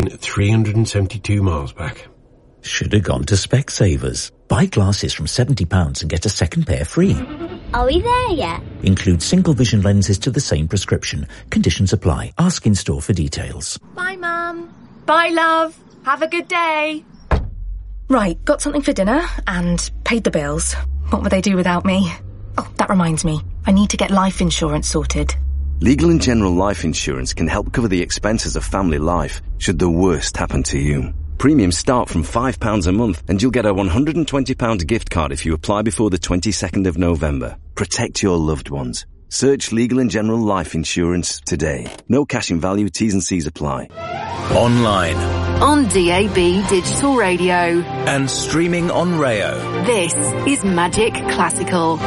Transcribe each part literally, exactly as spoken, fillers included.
again at three hundred seventy-two miles back. Should have gone to Specsavers. Buy glasses from seventy pounds and get a second pair free. Are we there yet? Include single vision lenses to the same prescription. Conditions apply. Ask in store for details. Bye, Mum. Bye, love. Have a good day. Right, got something for dinner and paid the bills. What would they do without me? Oh, that reminds me. I need to get life insurance sorted. Legal and General Life Insurance can help cover the expenses of family life should the worst happen to you. Premiums start from five pounds a month and you'll get a one hundred twenty pounds gift card if you apply before the twenty-second of November. Protect your loved ones. Search Legal and General Life Insurance today. No cash in value, T's and C's apply. Online. On D A B Digital Radio. And streaming on Rayo. This is Magic Classical.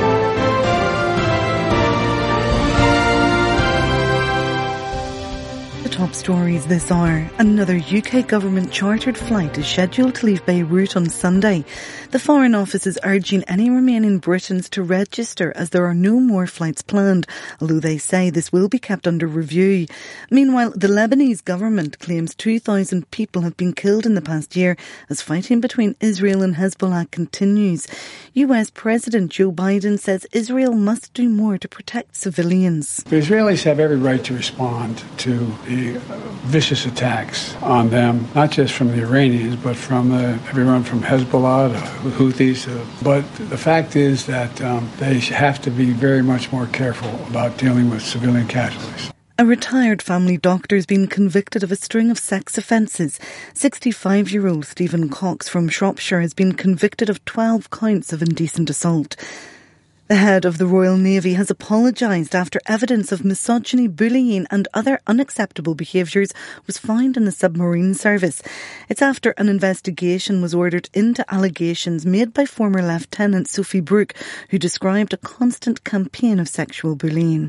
Top stories this hour. Another U K government chartered flight is scheduled to leave Beirut on Sunday. The Foreign Office is urging any remaining Britons to register as there are no more flights planned, although they say this will be kept under review. Meanwhile, the Lebanese government claims two thousand people have been killed in the past year as fighting between Israel and Hezbollah continues. U S President Joe Biden says Israel must do more to protect civilians. The Israelis have every right to respond to the vicious attacks on them, not just from the Iranians, but from uh, everyone from Hezbollah to the Houthis. Uh, but the fact is that um, they have to be very much more careful about dealing with civilian casualties. A retired family doctor has been convicted of a string of sex offences. sixty-five-year-old Stephen Cox from Shropshire has been convicted of twelve counts of indecent assault. The head of the Royal Navy has apologised after evidence of misogyny, bullying and other unacceptable behaviours was found in the submarine service. It's after an investigation was ordered into allegations made by former Lieutenant Sophie Brooke, who described a constant campaign of sexual bullying.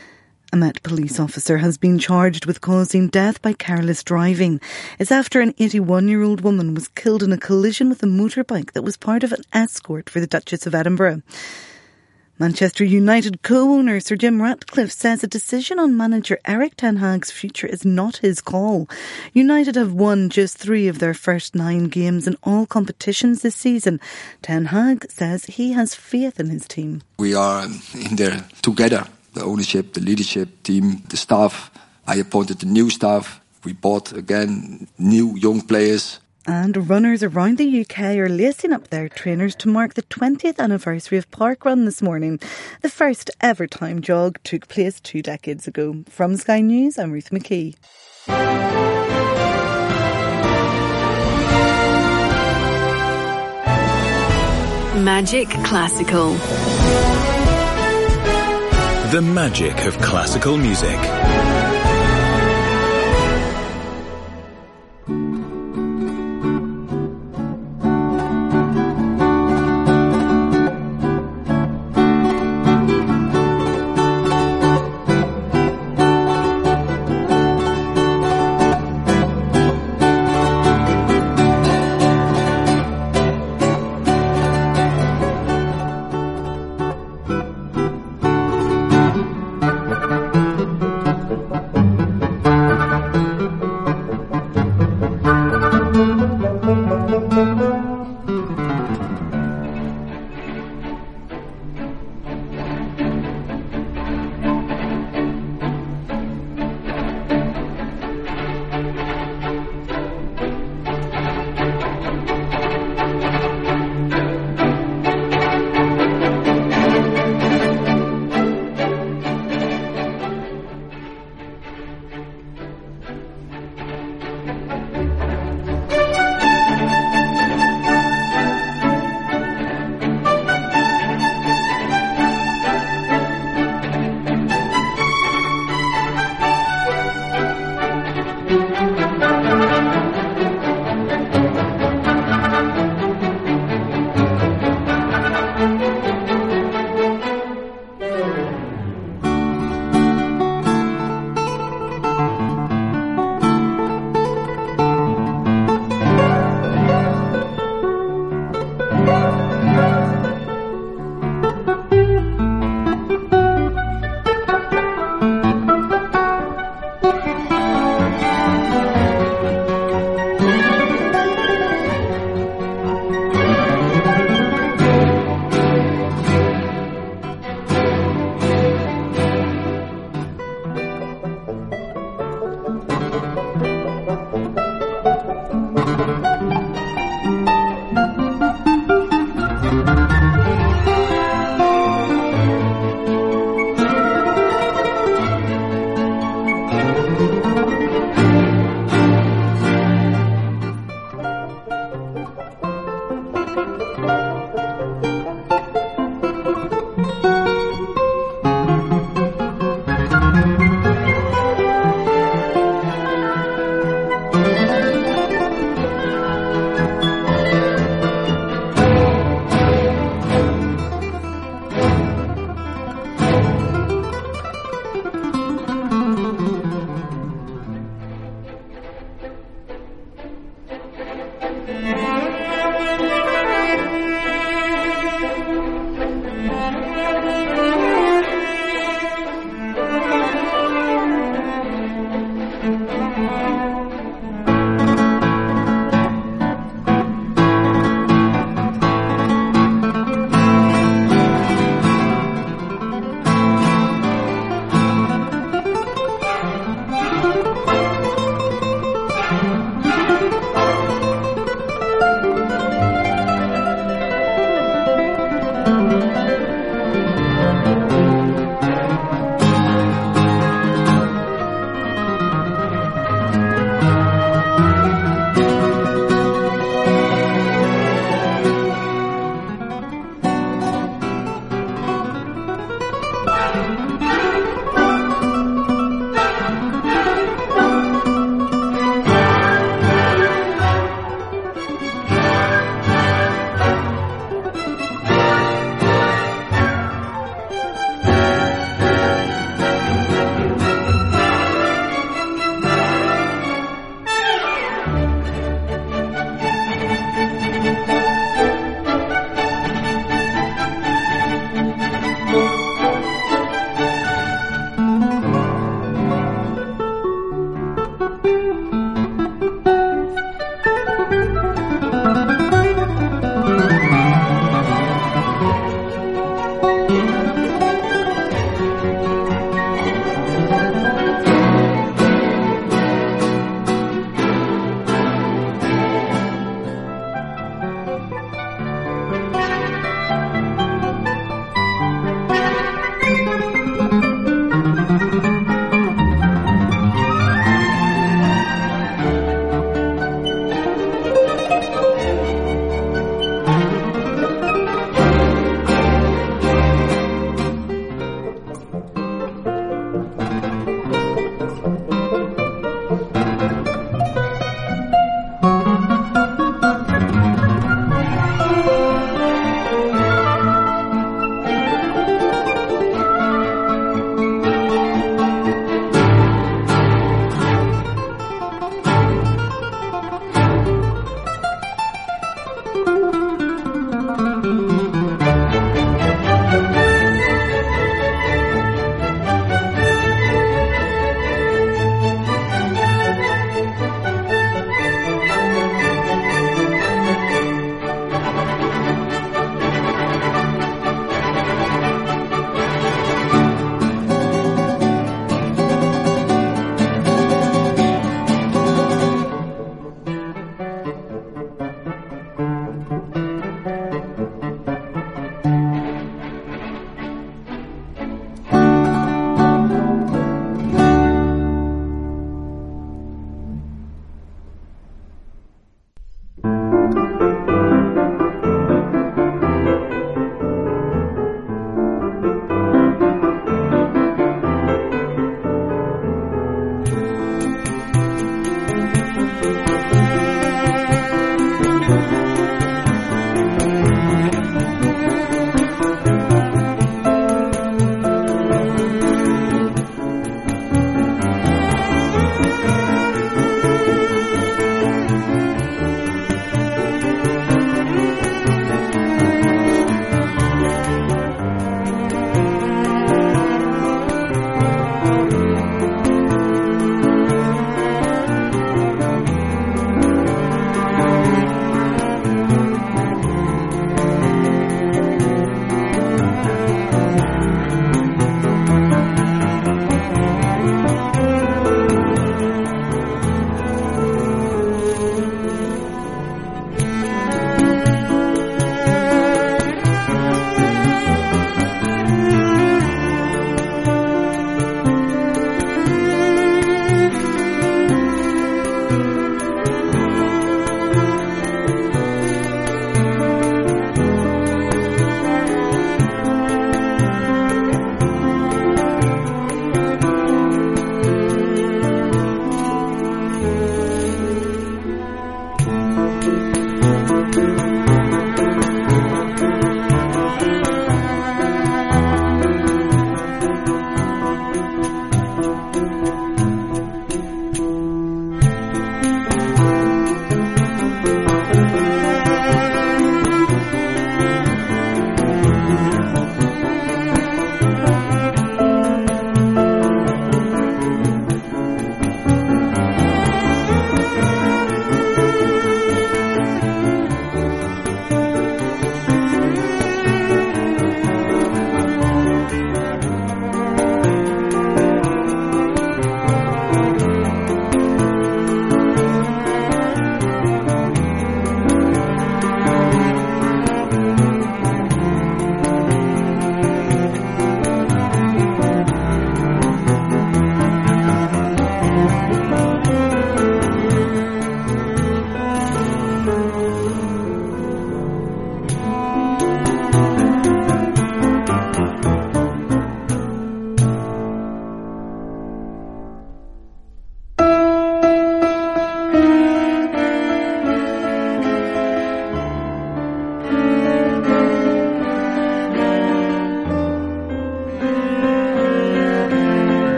A Met police officer has been charged with causing death by careless driving. It's after an eighty-one-year-old woman was killed in a collision with a motorbike that was part of an escort for the Duchess of Edinburgh. Manchester United co-owner Sir Jim Ratcliffe says a decision on manager Erik ten Hag's future is not his call. United have won just three of their first nine games in all competitions this season. Ten Hag says he has faith in his team. We are in there together, the ownership, the leadership team, the staff. I appointed the new staff. We bought again new young players. And runners around the U K are lacing up their trainers to mark the twentieth anniversary of Parkrun this morning. The first ever time jog took place two decades ago. From Sky News, I'm Ruth McKee. Magic Classical. The magic of classical music.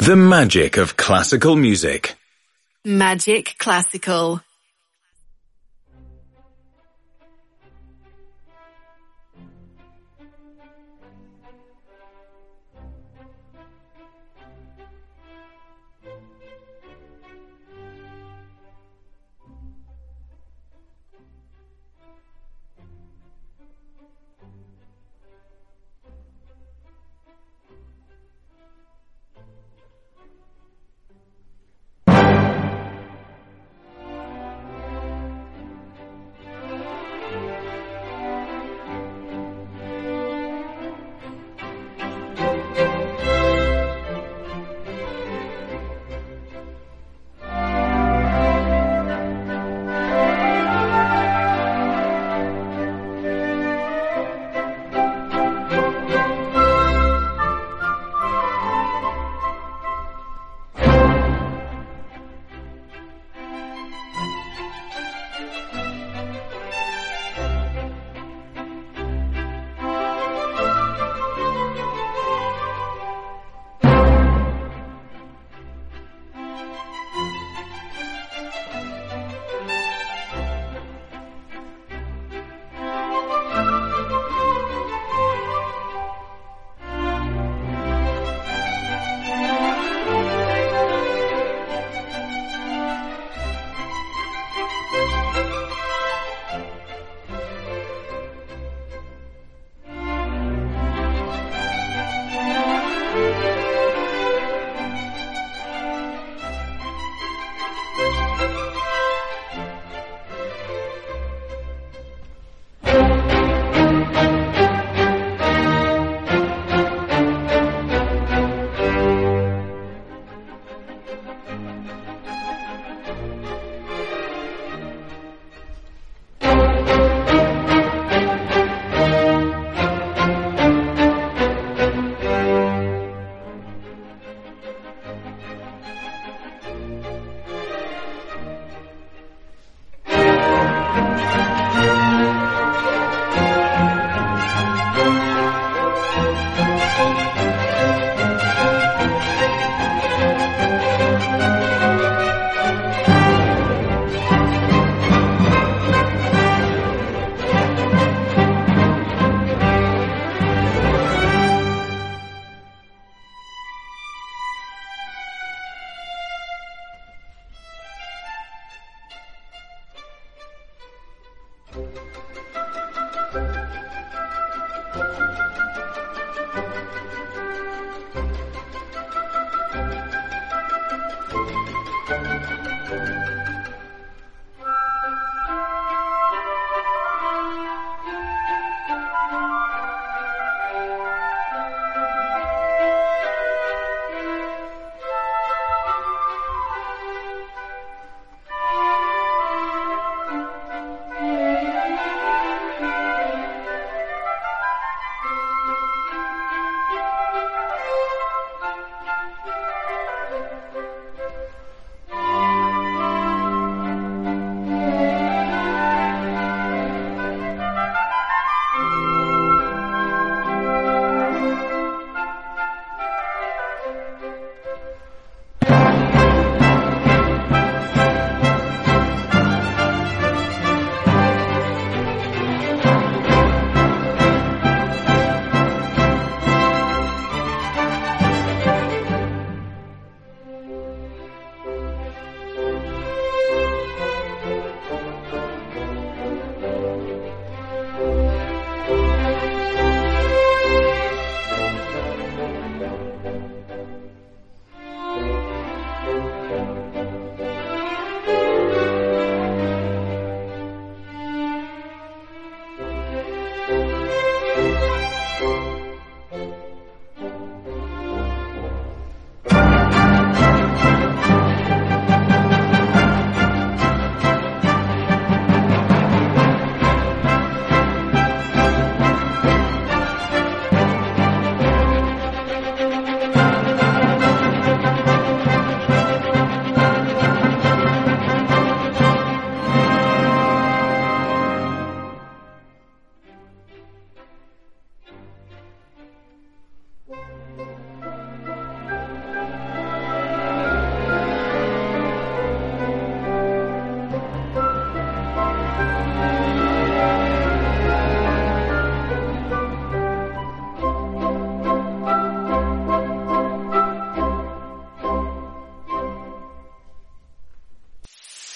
The magic of classical music. Magic Classical.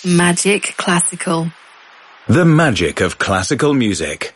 Magic Classical. The magic of classical music.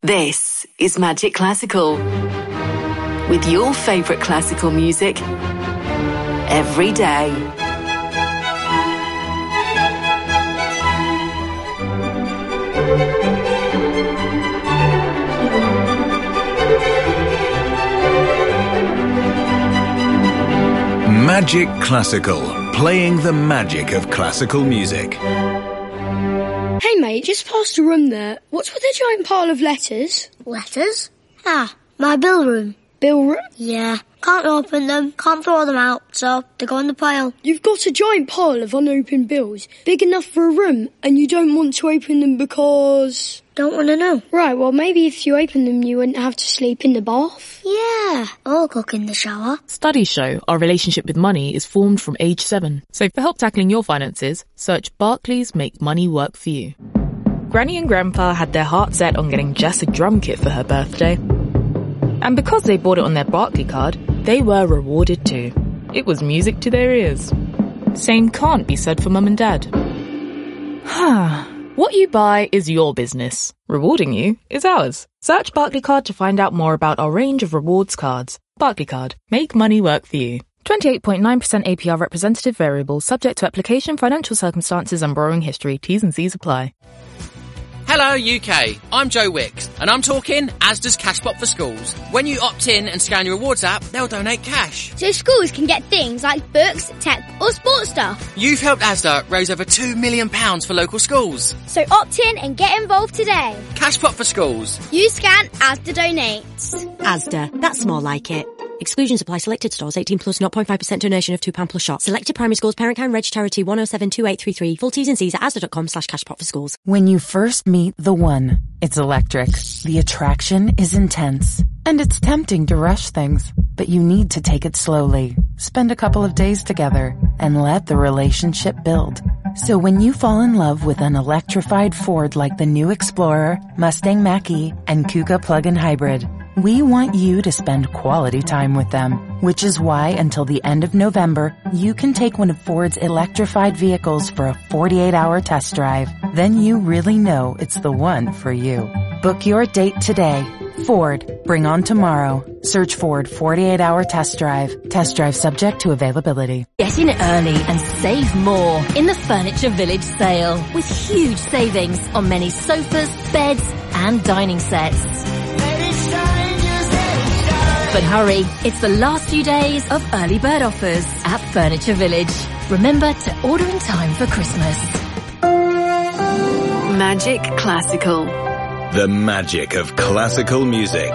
This is Magic Classical. With your favourite classical music every day. Magic Classical, playing the magic of classical music. Hey mate, just past the room there. What's with the giant pile of letters? Letters? Ah, my bill room. Bill room? Yeah. Can't open them, can't throw them out, so they go in the pile. You've got a giant pile of unopened bills, big enough for a room, and you don't want to open them because... Don't want to know. Right, well maybe if you open them you wouldn't have to sleep in the bath. Yeah, or cook in the shower. Studies show our relationship with money is formed from age seven. So for help tackling your finances, search Barclays Make Money Work For You. Granny and Grandpa had their heart set on getting Jess a drum kit for her birthday. And because they bought it on their Barclay card, they were rewarded too. It was music to their ears. Same can't be said for Mum and Dad. What you buy is your business. Rewarding you is ours. Search Barclay Card to find out more about our range of rewards cards. Barclay Card. Make money work for you. twenty-eight point nine percent A P R representative variable, subject to application, financial circumstances and borrowing history. T's and C's apply. Hello U K, I'm Joe Wicks, and I'm talking Asda's Cashpot for Schools. When you opt in and scan your rewards app, they'll donate cash. So schools can get things like books, tech or sports stuff. You've helped Asda raise over two million pounds for local schools. So opt in and get involved today. Cashpot for Schools. You scan, Asda donates. Asda, that's more like it. Exclusions apply. Selected stores. eighteen plus, zero point five percent donation of two pounds plus shop. Selected primary schools. Parent Kind Reg Charity one oh seven two eight three three. Full T's and C's at asda.com slash cashpot for schools. When you first meet the one, it's electric. The attraction is intense. And it's tempting to rush things. But you need to take it slowly. Spend a couple of days together and let the relationship build. So when you fall in love with an electrified Ford like the new Explorer, Mustang Mach-E, and Kuga plug-in hybrid, we want you to spend quality time with them, which is why until the end of November, you can take one of Ford's electrified vehicles for a forty-eight hour test drive. Then you really know it's the one for you. Book your date today. Ford, bring on tomorrow. Search Ford forty-eight hour test drive. Test drive subject to availability. Get in early and save more in the Furniture Village sale with huge savings on many sofas, beds and dining sets. But hurry, it's the last few days of early bird offers at Furniture Village. Remember to order in time for Christmas. Magic Classical. The magic of classical music.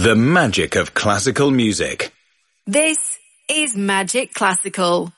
The magic of classical music. This is Magic Classical.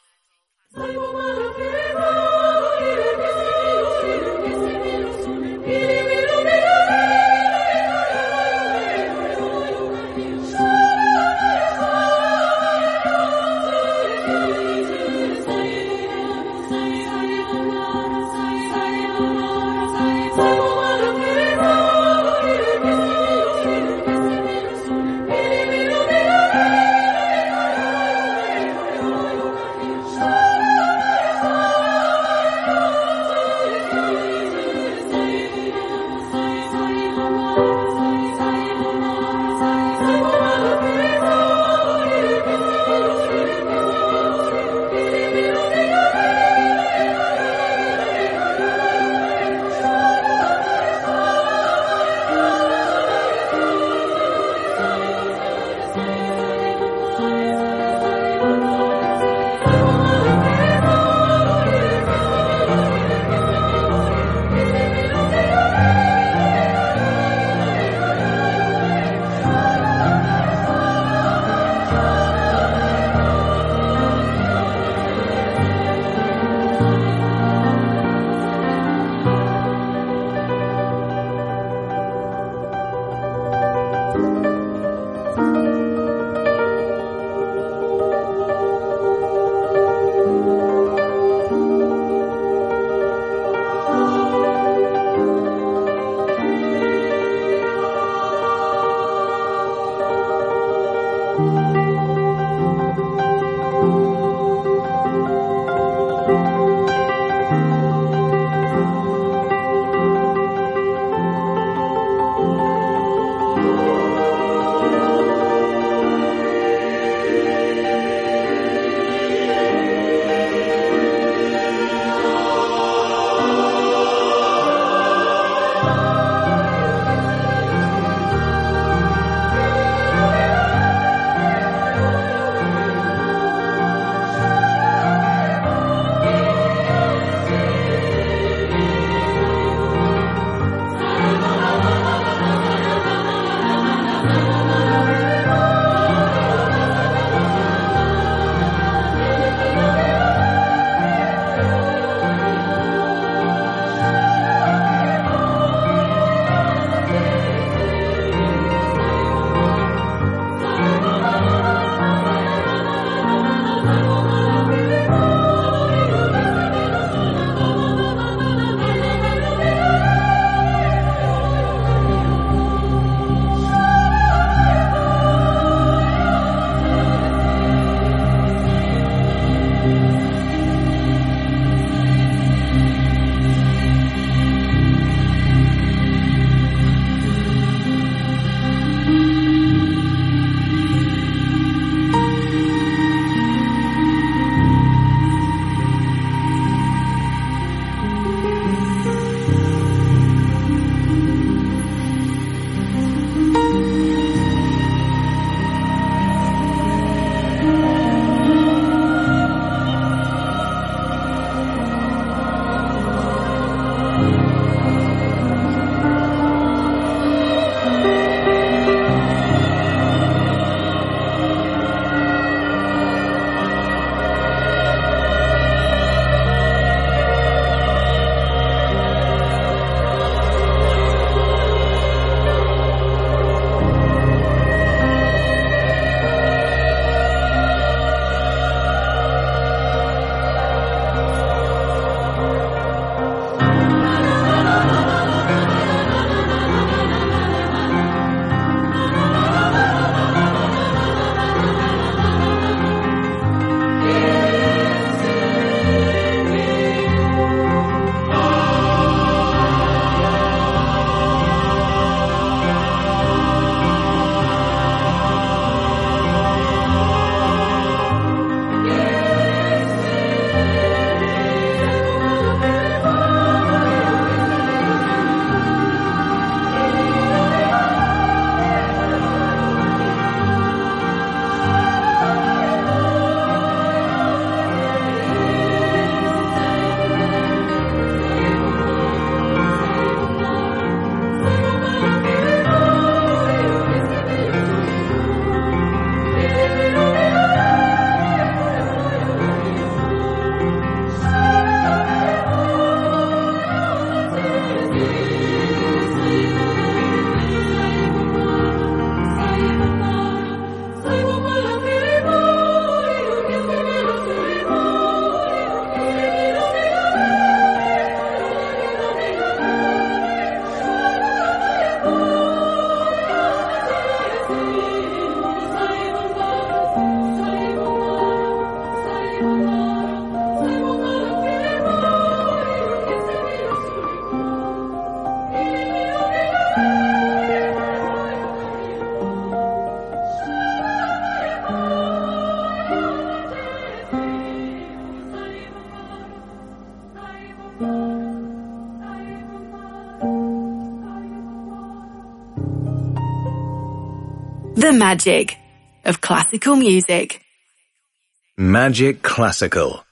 The magic of classical music. Magic Classical.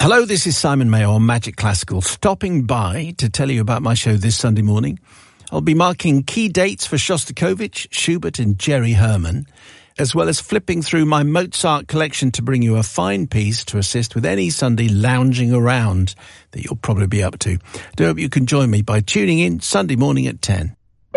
Hello, this is Simon Mayo on Magic Classical, stopping by to tell you about my show this Sunday morning. I'll be marking key dates for Shostakovich, Schubert and Jerry Herman, as well as flipping through my Mozart collection to bring you a fine piece to assist with any Sunday lounging around that you'll probably be up to. I do hope you can join me by tuning in Sunday morning at ten.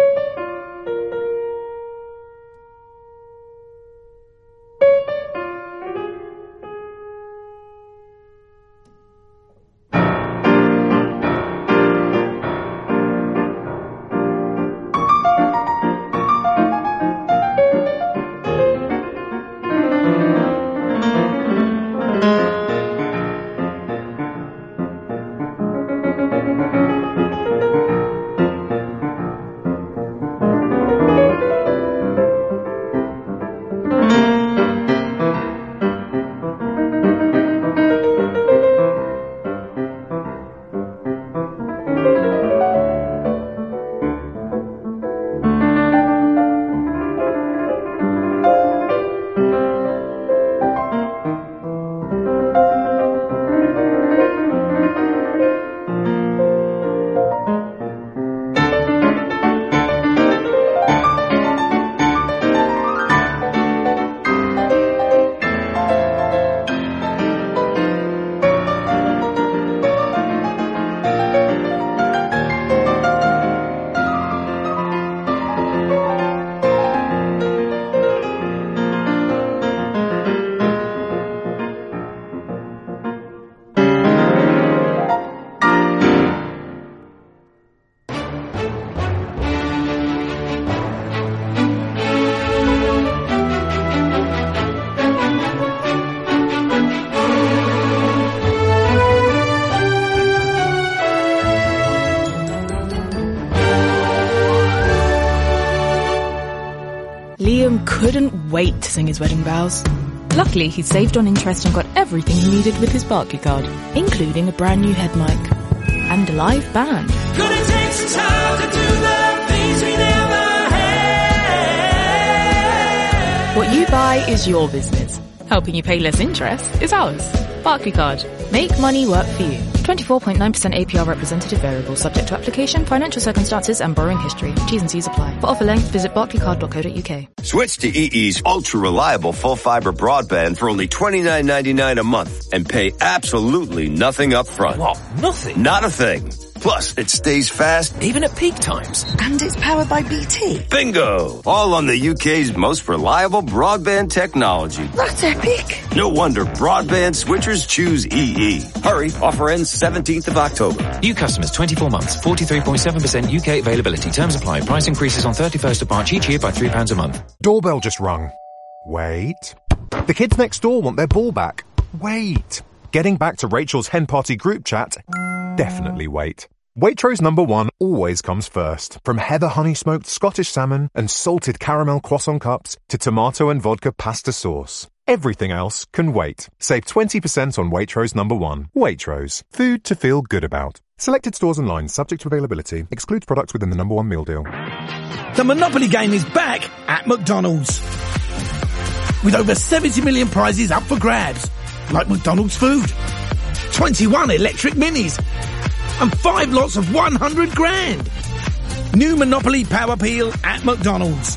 Liam couldn't wait to sing his wedding vows. Luckily, he saved on interest and got everything he needed with his Barclay card, including a brand new head mic and a live band. Could it take some time to do the things we never had? What you buy is your business. Helping you pay less interest is ours. Barclay card. Make money work for you. twenty-four point nine percent A P R representative variable, subject to application, financial circumstances and borrowing history. T's and C's apply. For offer length, visit barclaycard dot co dot uk. Switch to E E's ultra-reliable full-fiber broadband for only twenty-nine ninety-nine a month and pay absolutely nothing up front. What? Nothing? Not a thing. Plus, it stays fast even at peak times. And it's powered by B T. Bingo! All on the U K's most reliable broadband technology. That's epic. No wonder broadband switchers choose E E. Hurry, offer ends seventeenth of October. New customers, twenty-four months, forty-three point seven percent U K availability. Terms apply. Price increases on thirty-first of March each year by three pounds a month. Doorbell just rung. Wait. The kids next door want their ball back. Wait. Getting back to Rachel's hen party group chat. Definitely wait. Waitrose number one always comes first. From heather honey smoked Scottish salmon and salted caramel croissant cups to tomato and vodka pasta sauce. Everything else can wait. Save twenty percent on Waitrose number one. Waitrose. Food to feel good about. Selected stores and lines subject to availability. Excludes products within the number one meal deal. The Monopoly game is back at McDonald's. With over seventy million prizes up for grabs. Like McDonald's food. twenty-one electric minis. And five lots of one hundred grand. New Monopoly Power Peel at McDonald's.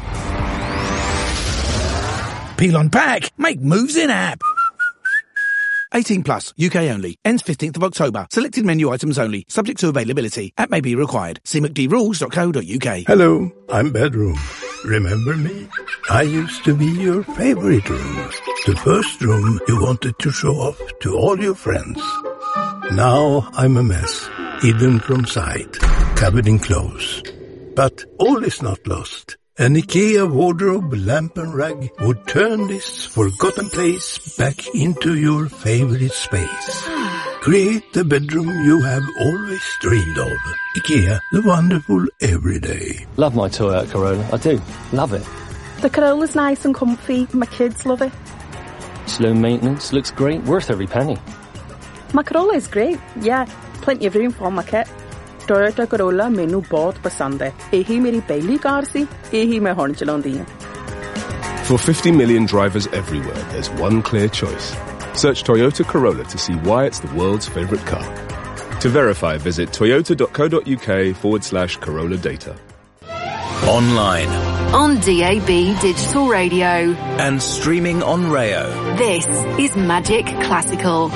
Peel on pack. Make moves in app. eighteen plus. U K only. Ends fifteenth of October. Selected menu items only. Subject to availability. App may be required. See m c d rules dot co dot u k. Hello, I'm Bedroom. Remember me? I used to be your favorite room. The first room you wanted to show off to all your friends. Now I'm a mess. Hidden from sight, covered in clothes. But all is not lost. An IKEA wardrobe, lamp and rug would turn this forgotten place back into your favorite space. Create the bedroom you have always dreamed of. IKEA, the wonderful everyday. Love my Toyota Corolla, I do. Love it. The Corolla's nice and comfy, my kids love it. Slow maintenance, looks great, worth every penny. My Corolla is great, yeah. Plenty of room for my kit. Toyota Corolla मैनू बहुत पसंद है. यही मेरी पहली car सी, यही मैं हुण चलाउंदी हां. For fifty million drivers everywhere, there's one clear choice. Search Toyota Corolla to see why it's the world's favorite car. To verify, visit toyota.co.uk forward slash Corolla data. Online. On D A B Digital Radio. And streaming on Rayo. This is Magic Classical.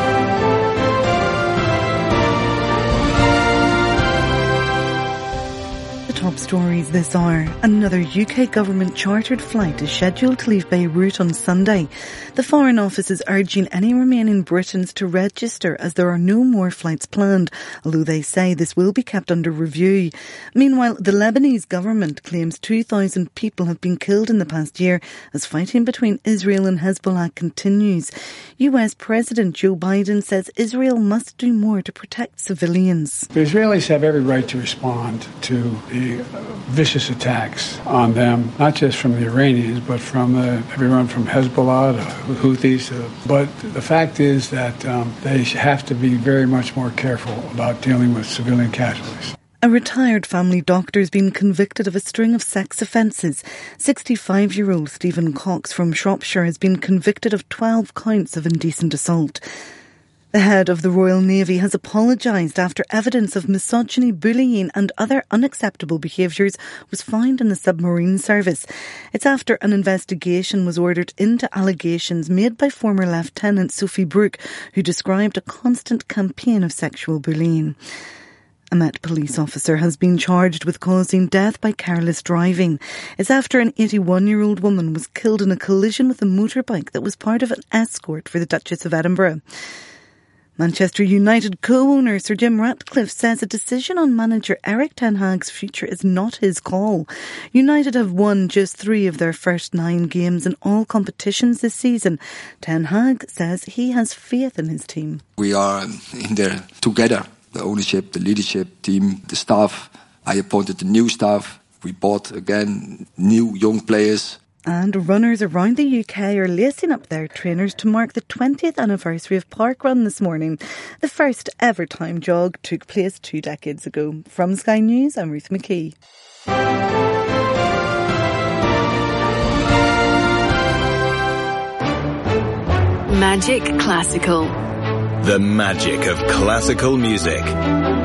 Top stories this hour. Another U K government chartered flight is scheduled to leave Beirut on Sunday. The Foreign Office is urging any remaining Britons to register as there are no more flights planned, although they say this will be kept under review. Meanwhile, the Lebanese government claims two thousand people have been killed in the past year as fighting between Israel and Hezbollah continues. U S President Joe Biden says Israel must do more to protect civilians. The Israelis have every right to respond to the vicious attacks on them, not just from the Iranians, but from uh, everyone from Hezbollah to Houthis. Uh, but the fact is that um, they have to be very much more careful about dealing with civilian casualties. A retired family doctor has been convicted of a string of sex offences. sixty-five-year-old Stephen Cox from Shropshire has been convicted of twelve counts of indecent assault. The head of the Royal Navy has apologised after evidence of misogyny, bullying and other unacceptable behaviours was found in the submarine service. It's after an investigation was ordered into allegations made by former Lieutenant Sophie Brooke, who described a constant campaign of sexual bullying. A Met police officer has been charged with causing death by careless driving. It's after an eighty-one-year-old woman was killed in a collision with a motorbike that was part of an escort for the Duchess of Edinburgh. Manchester United co-owner Sir Jim Ratcliffe says a decision on manager Erik ten Hag's future is not his call. United have won just three of their first nine games in all competitions this season. Ten Hag says he has faith in his team. We are in there together, the ownership, the leadership team, the staff. I appointed the new staff. We bought again new young players. And runners around the U K are lacing up their trainers to mark the twentieth anniversary of Park Run this morning. The first ever time jog took place two decades ago. From Sky News, I'm Ruth McKee. Magic Classical. The magic of classical music.